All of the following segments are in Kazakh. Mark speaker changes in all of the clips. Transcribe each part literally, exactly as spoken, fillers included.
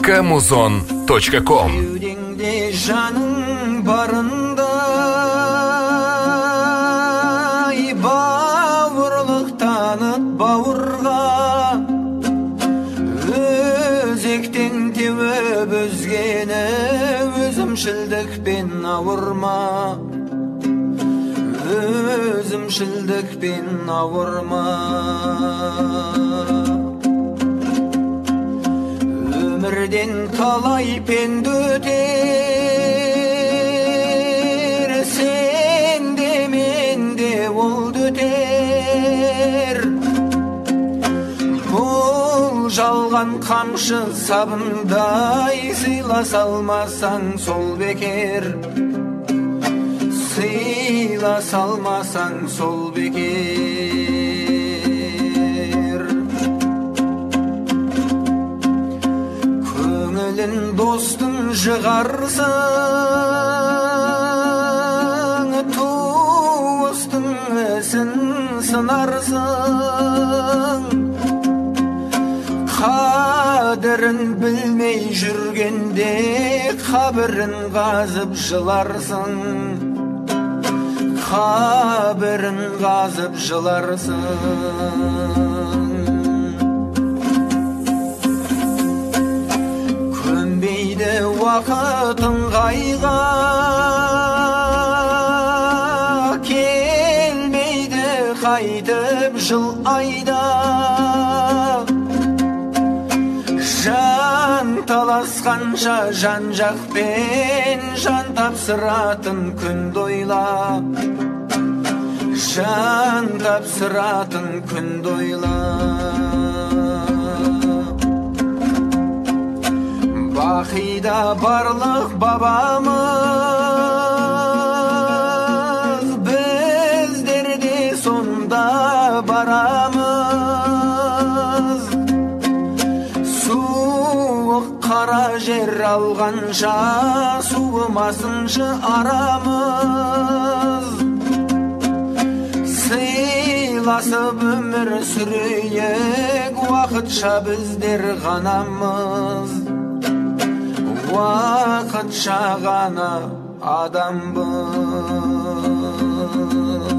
Speaker 1: камузон точка ком.
Speaker 2: Кеудеңде жаның барындай, бауырлық танып бауырға, өзектен теуіп өзгені өзімшілдікпен ауырма, өзімшілдікпен ауырма. Өмірден талай пенде өтер, сен де мен де ол өтер. Бұл жалған қамшы сабындай, сыйласа алмасаң сол бекер, сыйласа алмасаң сол бекер. Көңілін достың жығарсың, туыстың ісін сынарсың. Қадірін білмей жүргенде қабірін қазып жыларсың, қабірін қазып жыларсың. Көнбейді уақытың қайға, келмейді қайтып жыл айда. Жан таласқанша жан жақпен жан тапсыратын күнді ойла, жан тапсыратын күнді ойла. Бақида барлық бабамыз, біздер де сонда барамыз. Суық қара жер алғанша суымасыншы арамыз. Сыйласып өмір сүрейік, уақытша біздер ғанамыз, уақытша ғана адамбыз.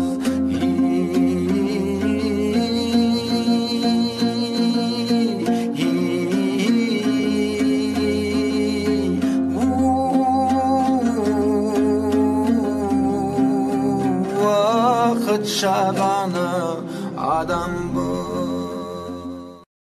Speaker 2: Уақытша ғана адамбыз.